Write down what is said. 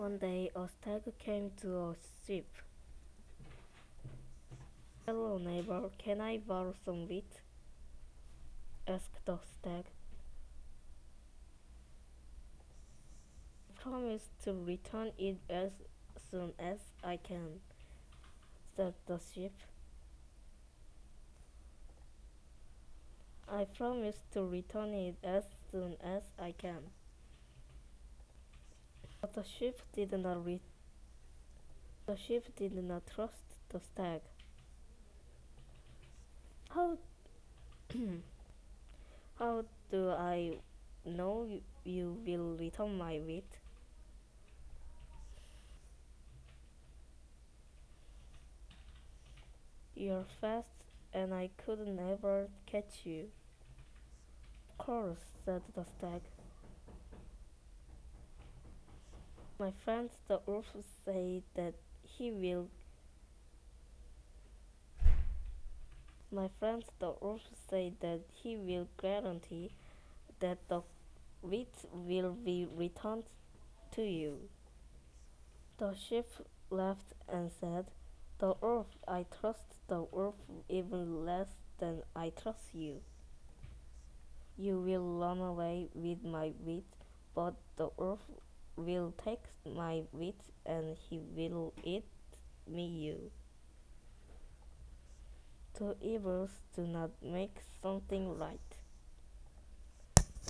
One day a stag came to a sheep. "Hello neighbor, can I borrow some wheat?" asked the stag. "I promise to return it as soon as I can," said the sheep. "I promise to return it as soon as I can." But the sheep did not trust the stag. How how do I know you will return my wheat? "You're fast and I could never catch you." "Of course," said the stag. My friends the wolf say that he will My friends the wolf say that he will guarantee that the wheat will be returned to you. The sheep laughed and said, "The wolf, I trust the wolf even less than I trust you. You will run away with my wheat, but the wolf will take my wheat and he will eat me you. Two evils do not make something right."